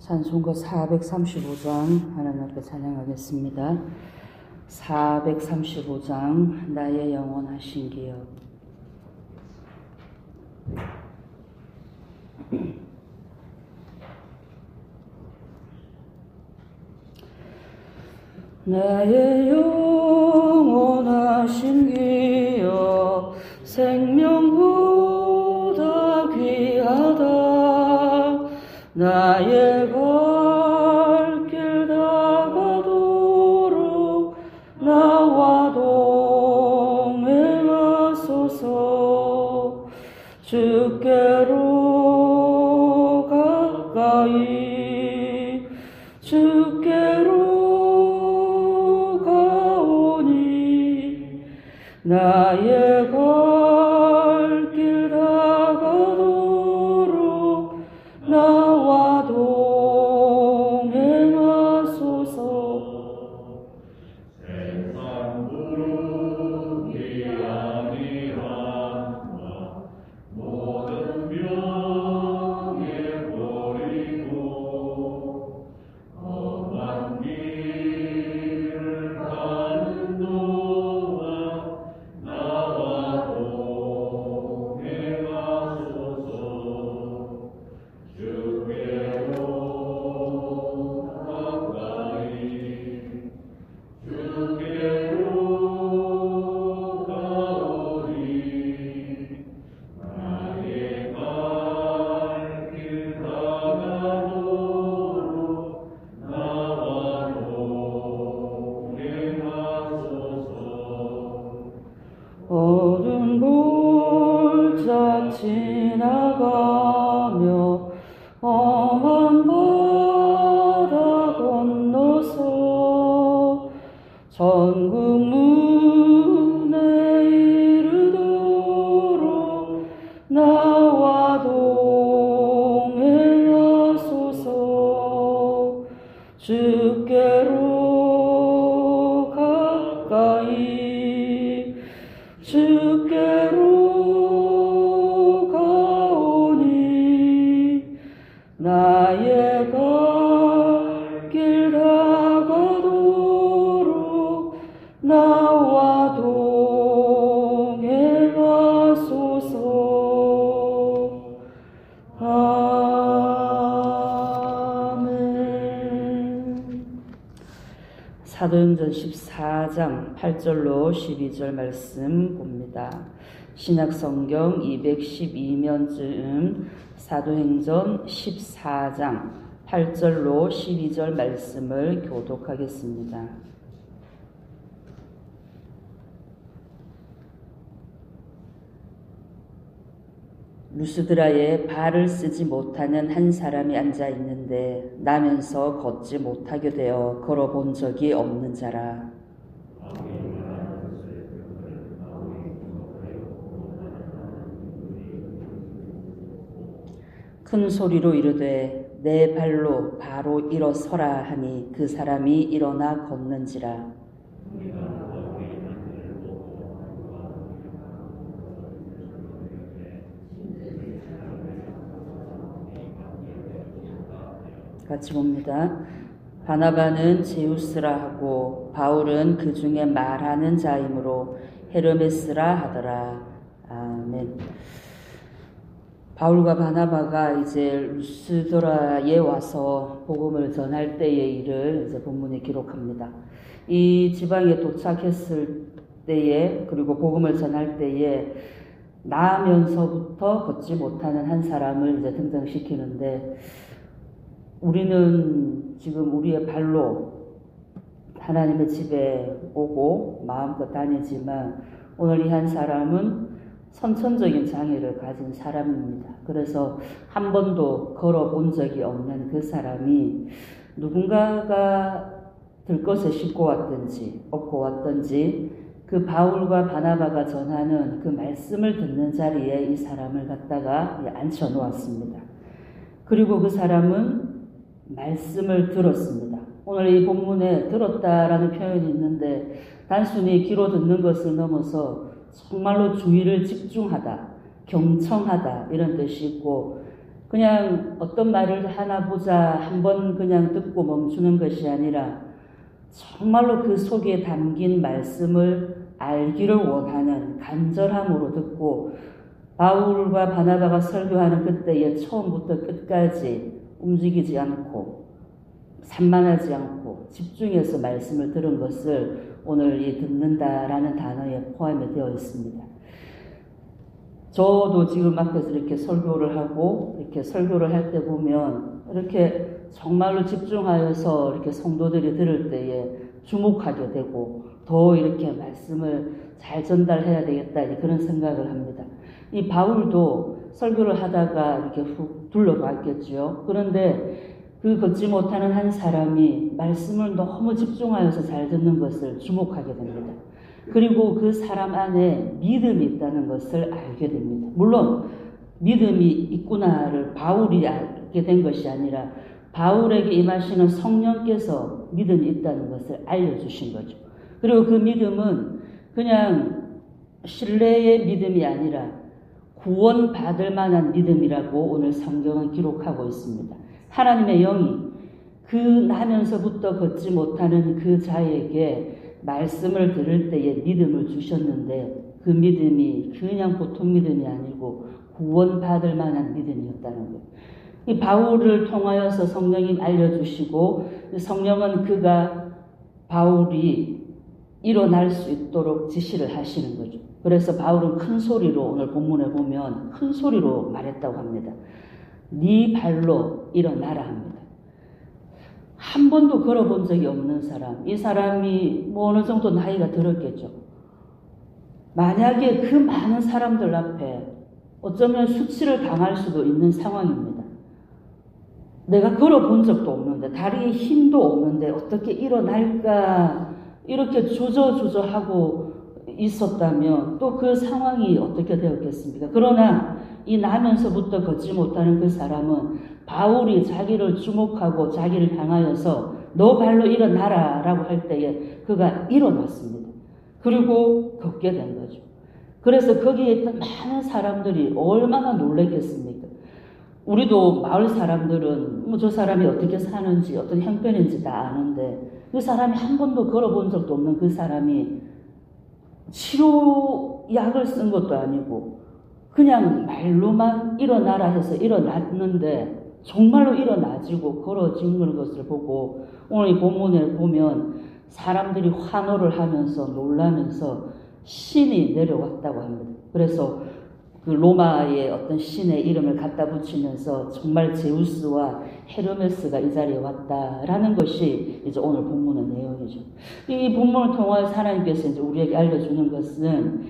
찬송가 435장 하나님 앞에 찬양하겠습니다. 435장 나의 영원하신 기업. 나의 영원하신 기업 생명보다 귀하다. 나의 갈 길 다가도록 나와 동행하소서. 주께로 가까이 주께로 가오니 나의 갈 길 다가도록 나와 동행하소서. 세상 부르기 아니하나 모든 병에 버리고 험한 길을 가는 동안 나와 동행하소서. 주께로 가까이 주께로 가오니 나의 갈 길 다가도록 나와 동행하소서. 어두운 골짜 지나가며 험한 바다 건너서 천국 문에 이르도록 나와 동행하소서. 주께로 가까이 주께로 가오니 나의 갈 길 다가도록 나와 동행하소서. 아멘. 사도행전 14장 8절로 12절 말씀 봅니다. 신약성경 212면쯤 사도행전 14장 8절로 12절 말씀을 교독하겠습니다. 루스드라에 발을 쓰지 못하는 한 사람이 앉아 있는데 나면서 걷지 못하게 되어 걸어본 적이 없는 자라. 큰 소리로 이르되 내 발로 바로 일어서라 하니 그 사람이 일어나 걷는지라. 같이 봅니다. 바나바는 제우스라 하고 바울은 그 중에 말하는 자이므로 헤르메스라 하더라. 아멘. 바울과 바나바가 이제 루스드라에 와서 복음을 전할 때의 일을 이제 본문에 기록합니다. 이 지방에 도착했을 때에 그리고 복음을 전할 때에 나면서부터 걷지 못하는 한 사람을 이제 등장시키는데 우리는 지금 우리의 발로 하나님의 집에 오고 마음껏 다니지만 오늘 이 한 사람은 선천적인 장애를 가진 사람입니다. 그래서 한 번도 걸어본 적이 없는 그 사람이 누군가가 들것에 싣고 왔든지 업고 왔든지 그 바울과 바나바가 전하는 그 말씀을 듣는 자리에 이 사람을 갖다가 앉혀 놓았습니다. 그리고 그 사람은 말씀을 들었습니다. 오늘 이 본문에 들었다라는 표현이 있는데 단순히 귀로 듣는 것을 넘어서 정말로 주의를 집중하다, 경청하다 이런 뜻이 있고 그냥 어떤 말을 하나 보자 한번 그냥 듣고 멈추는 것이 아니라 정말로 그 속에 담긴 말씀을 알기를 원하는 간절함으로 듣고 바울과 바나바가 설교하는 그때에 처음부터 끝까지 움직이지 않고 산만하지 않고 집중해서 말씀을 들은 것을 오늘 이 듣는다라는 단어에 포함이 되어 있습니다. 저도 지금 앞에서 이렇게 설교를 하고 이렇게 설교를 할 때 보면 이렇게 정말로 집중하여서 이렇게 성도들이 들을 때에 주목하게 되고 더 이렇게 말씀을 잘 전달해야 되겠다 그런 생각을 합니다. 이 바울도 설교를 하다가 이렇게 훅 둘러봤겠죠. 그런데 그 걷지 못하는 한 사람이 말씀을 너무 집중하여서 잘 듣는 것을 주목하게 됩니다. 그리고 그 사람 안에 믿음이 있다는 것을 알게 됩니다. 물론 믿음이 있구나를 바울이 알게 된 것이 아니라 바울에게 임하시는 성령께서 믿음이 있다는 것을 알려주신 거죠. 그리고 그 믿음은 그냥 신뢰의 믿음이 아니라 구원받을 만한 믿음이라고 오늘 성경은 기록하고 있습니다. 하나님의 영이 그 나면서부터 걷지 못하는 그 자에게 말씀을 들을 때에 믿음을 주셨는데 그 믿음이 그냥 보통 믿음이 아니고 구원받을 만한 믿음이었다는 거예요. 이 바울을 통하여서 성령이 알려주시고 성령은 그가 바울이 일어날 수 있도록 지시를 하시는 거죠. 그래서 바울은 큰 소리로 오늘 본문에 보면 큰 소리로 말했다고 합니다. 네 발로 일어나라 합니다. 한 번도 걸어본 적이 없는 사람, 이 사람이 뭐 어느 정도 나이가 들었겠죠. 만약에 그 많은 사람들 앞에 어쩌면 수치를 당할 수도 있는 상황입니다. 내가 걸어본 적도 없는데 다리에 힘도 없는데 어떻게 일어날까 이렇게 주저하고 있었다면 또 그 상황이 어떻게 되었겠습니까? 그러나 이 나면서부터 걷지 못하는 그 사람은 바울이 자기를 주목하고 자기를 향하여서 너 발로 일어나라 라고 할 때에 그가 일어났습니다. 그리고 걷게 된 거죠. 그래서 거기에 있던 많은 사람들이 얼마나 놀랐겠습니까? 우리도 마을 사람들은 뭐 저 사람이 어떻게 사는지 어떤 형편인지 다 아는데 그 사람이 한 번도 걸어본 적도 없는 그 사람이 치료약을 쓴 것도 아니고 그냥 말로만 일어나라 해서 일어났는데 정말로 일어나지고 걸어지는 것을 보고 오늘 이 본문에 보면 사람들이 환호를 하면서 놀라면서 신이 내려왔다고 합니다. 그래서 그 로마의 어떤 신의 이름을 갖다 붙이면서 정말 제우스와 헤르메스가 이 자리에 왔다라는 것이 이제 오늘 본문의 내용이죠. 이 본문을 통해서 하나님께서 이제 우리에게 알려주는 것은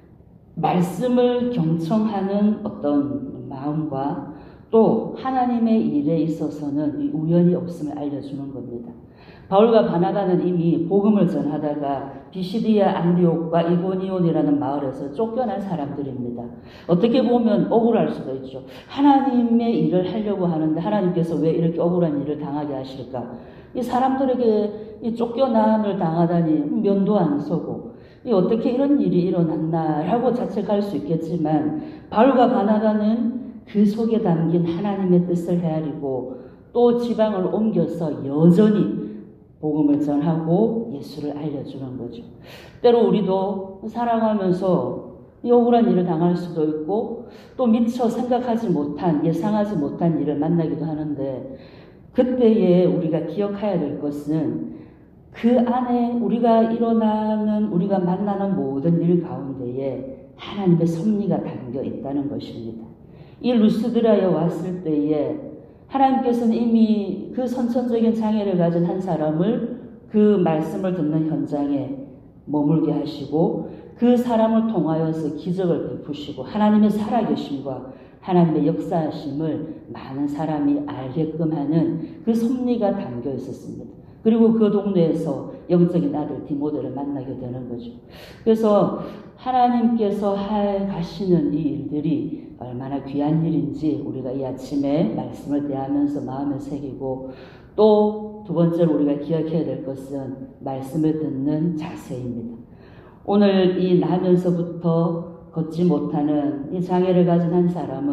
말씀을 경청하는 어떤 마음과 또 하나님의 일에 있어서는 우연이 없음을 알려주는 겁니다. 바울과 바나바는 이미 복음을 전하다가 비시디아 안디옥과 이고니온이라는 마을에서 쫓겨난 사람들입니다. 어떻게 보면 억울할 수도 있죠. 하나님의 일을 하려고 하는데 하나님께서 왜 이렇게 억울한 일을 당하게 하실까? 이 사람들에게 이 쫓겨남을 당하다니 면도 안 서고 어떻게 이런 일이 일어났나라고 자책할 수 있겠지만 바울과 바나바는 그 속에 담긴 하나님의 뜻을 헤아리고 또 지방을 옮겨서 여전히 복음을 전하고 예수를 알려주는 거죠. 때로 우리도 살아가면서 억울한 일을 당할 수도 있고 또 미처 생각하지 못한 예상하지 못한 일을 만나기도 하는데 그때에 우리가 기억해야 될 것은 그 안에 우리가 우리가 만나는 모든 일 가운데에 하나님의 섭리가 담겨 있다는 것입니다. 이 루스드라에 왔을 때에 하나님께서는 이미 그 선천적인 장애를 가진 한 사람을 그 말씀을 듣는 현장에 머물게 하시고 그 사람을 통하여서 기적을 베푸시고 하나님의 살아계심과 하나님의 역사하심을 많은 사람이 알게끔 하는 그 섭리가 담겨 있었습니다. 그리고 그 동네에서 영적인 아들 디모데를 만나게 되는 거죠. 그래서 하나님께서 가시는 이 일들이 얼마나 귀한 일인지 우리가 이 아침에 말씀을 대하면서 마음에 새기고 또 두 번째로 우리가 기억해야 될 것은 말씀을 듣는 자세입니다. 오늘 이 나면서부터 걷지 못하는 이 장애를 가진 한 사람은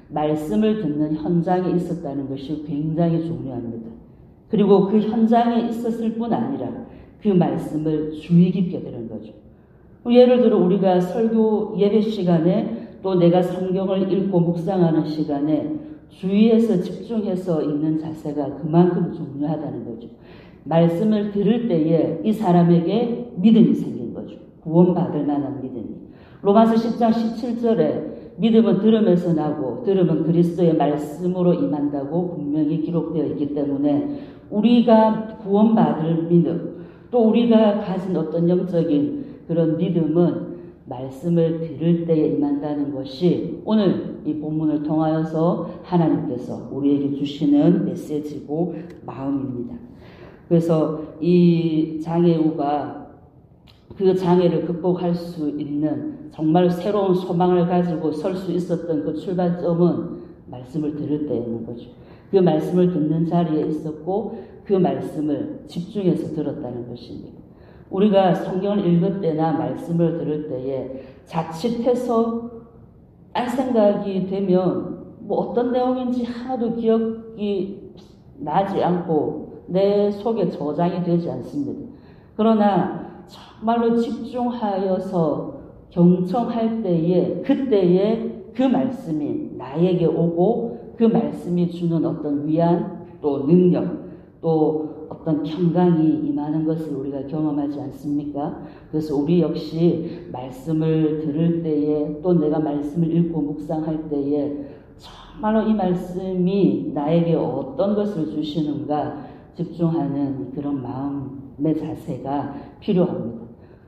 말씀을 듣는 현장에 있었다는 것이 굉장히 중요합니다. 그리고 그 현장에 있었을 뿐 아니라 그 말씀을 주의 깊게 들은 거죠. 예를 들어 우리가 설교 예배 시간에 또 내가 성경을 읽고 묵상하는 시간에 주의해서 집중해서 읽는 자세가 그만큼 중요하다는 거죠. 말씀을 들을 때에 이 사람에게 믿음이 생긴 거죠. 구원받을 만한 믿음이. 로마서 10장 17절에 믿음은 들음에서 나고 들음은 그리스도의 말씀으로 임한다고 분명히 기록되어 있기 때문에 우리가 구원받을 믿음, 또 우리가 가진 어떤 영적인 그런 믿음은 말씀을 들을 때에 임한다는 것이 오늘 이 본문을 통하여서 하나님께서 우리에게 주시는 메시지고 마음입니다. 그래서 이 장애우가 그 장애를 극복할 수 있는 정말 새로운 소망을 가지고 설 수 있었던 그 출발점은 말씀을 들을 때에 있는 거죠. 그 말씀을 듣는 자리에 있었고 그 말씀을 집중해서 들었다는 것입니다. 우리가 성경을 읽을 때나 말씀을 들을 때에 자칫해서 딴 생각이 되면 뭐 어떤 내용인지 하나도 기억이 나지 않고 내 속에 저장이 되지 않습니다. 그러나 정말로 집중하여서 경청할 때에 그때에 그 말씀이 나에게 오고 그 말씀이 주는 어떤 위안 또 능력 또 어떤 평강이 임하는 것을 우리가 경험하지 않습니까? 그래서 우리 역시 말씀을 들을 때에 또 내가 말씀을 읽고 묵상할 때에 정말로 이 말씀이 나에게 어떤 것을 주시는가 집중하는 그런 마음의 자세가 필요합니다.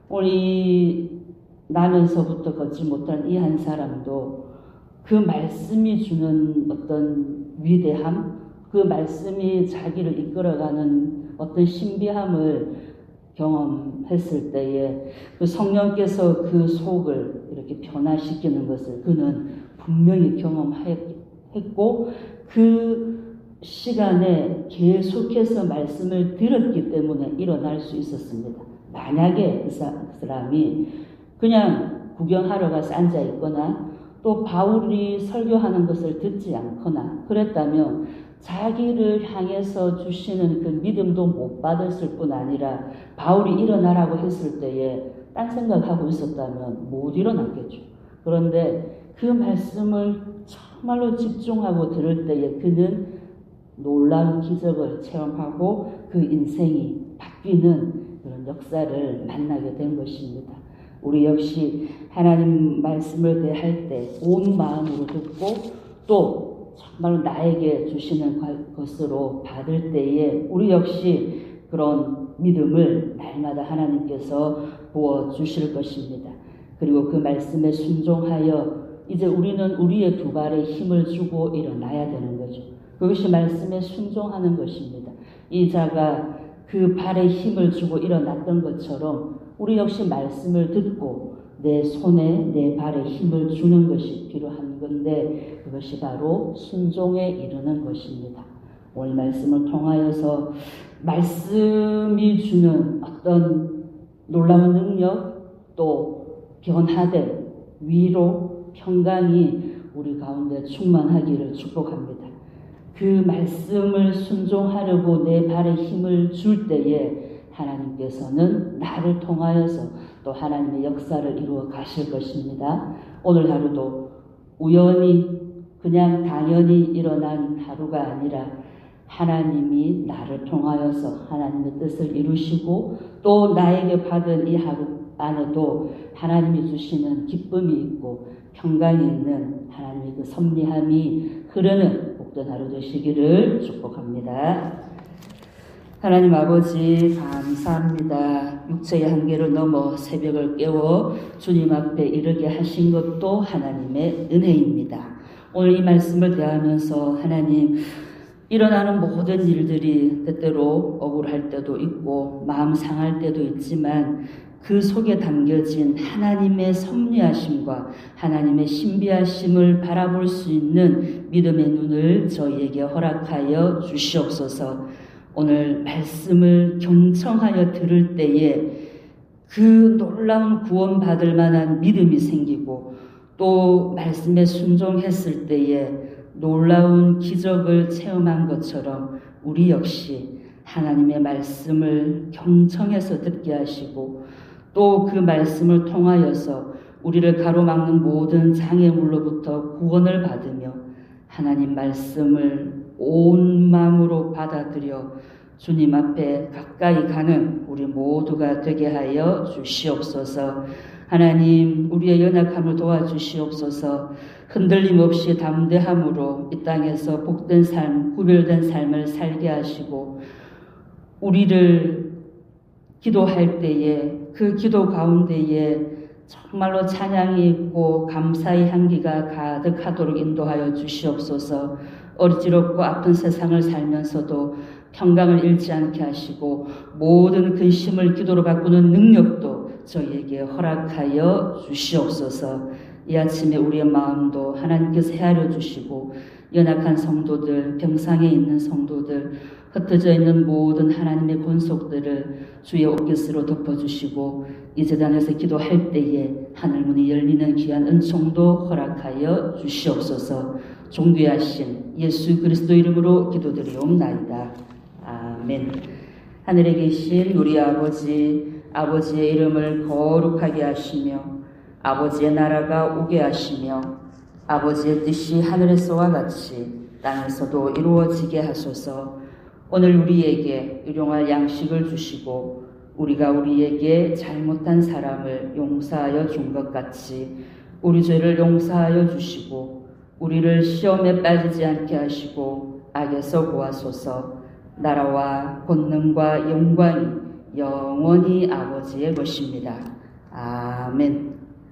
우리 나면서부터 걷지 못한 이 한 사람도 그 말씀이 주는 어떤 위대함, 그 말씀이 자기를 이끌어가는 어떤 신비함을 경험했을 때에 그 성령께서 그 속을 이렇게 변화시키는 것을 그는 분명히 경험했고 그 시간에 계속해서 말씀을 들었기 때문에 일어날 수 있었습니다. 만약에 그 사람이 그냥 구경하러 가서 앉아 있거나 또 바울이 설교하는 것을 듣지 않거나 그랬다면 자기를 향해서 주시는 그 믿음도 못 받았을 뿐 아니라 바울이 일어나라고 했을 때에 딴 생각하고 있었다면 못 일어났겠죠. 그런데 그 말씀을 정말로 집중하고 들을 때에 그는 놀라운 기적을 체험하고 그 인생이 바뀌는 그런 역사를 만나게 된 것입니다. 우리 역시 하나님 말씀을 대할 때 온 마음으로 듣고 또 정말로 나에게 주시는 것으로 받을 때에 우리 역시 그런 믿음을 날마다 하나님께서 부어주실 것입니다. 그리고 그 말씀에 순종하여 이제 우리는 우리의 두 발에 힘을 주고 일어나야 되는 거죠. 그것이 말씀에 순종하는 것입니다. 이 자가 그 발에 힘을 주고 일어났던 것처럼 우리 역시 말씀을 듣고 내 손에 내 발에 힘을 주는 것이 필요한 건데 그것이 바로 순종에 이르는 것입니다. 오늘 말씀을 통하여서 말씀이 주는 어떤 놀라운 능력 또 변화된 위로 평강이 우리 가운데 충만하기를 축복합니다. 그 말씀을 순종하려고 내 발에 힘을 줄 때에 하나님께서는 나를 통하여서 또 하나님의 역사를 이루어 가실 것입니다. 오늘 하루도 우연히 그냥 당연히 일어난 하루가 아니라 하나님이 나를 통하여서 하나님의 뜻을 이루시고 또 나에게 받은 이 하루 안에도 하나님이 주시는 기쁨이 있고 평강이 있는 하나님의 그 섭리함이 흐르는 복된 하루 되시기를 축복합니다. 하나님 아버지 감사합니다. 육체의 한계를 넘어 새벽을 깨워 주님 앞에 이르게 하신 것도 하나님의 은혜입니다. 오늘 이 말씀을 대하면서 하나님 일어나는 모든 일들이 때때로 억울할 때도 있고 마음 상할 때도 있지만 그 속에 담겨진 하나님의 섭리하심과 하나님의 신비하심을 바라볼 수 있는 믿음의 눈을 저희에게 허락하여 주시옵소서. 오늘 말씀을 경청하여 들을 때에 그 놀라운 구원받을 만한 믿음이 생기고 또 말씀에 순종했을 때에 놀라운 기적을 체험한 것처럼 우리 역시 하나님의 말씀을 경청해서 듣게 하시고 또 그 말씀을 통하여서 우리를 가로막는 모든 장애물로부터 구원을 받으며 하나님 말씀을 온 마음으로 받아들여 주님 앞에 가까이 가는 우리 모두가 되게 하여 주시옵소서. 하나님, 우리의 연약함을 도와주시옵소서. 흔들림 없이 담대함으로 이 땅에서 복된 삶, 구별된 삶을 살게 하시고 우리를 기도할 때에 그 기도 가운데에 정말로 찬양이 있고 감사의 향기가 가득하도록 인도하여 주시옵소서. 어지럽고 아픈 세상을 살면서도 평강을 잃지 않게 하시고 모든 근심을 기도로 바꾸는 능력도 저희에게 허락하여 주시옵소서. 이 아침에 우리의 마음도 하나님께서 헤아려 주시고 연약한 성도들, 병상에 있는 성도들, 흩어져 있는 모든 하나님의 권속들을 주의 옷깃으로 덮어주시고 이 제단에서 기도할 때에 하늘문이 열리는 귀한 은총도 허락하여 주시옵소서. 존귀하신 예수 그리스도 이름으로 기도드리옵나이다. 아멘. 하늘에 계신 우리 아버지, 아버지의 이름을 거룩하게 하시며 아버지의 나라가 오게 하시며 아버지의 뜻이 하늘에서와 같이 땅에서도 이루어지게 하소서. 오늘 우리에게 일용할 양식을 주시고 우리가 우리에게 잘못한 사람을 용서하여 준 것 같이 우리 죄를 용서하여 주시고 우리를 시험에 빠지지 않게 하시고 악에서 구하소서. 나라와 권능과 영광이 영원히 아버지의 것입니다. 아멘.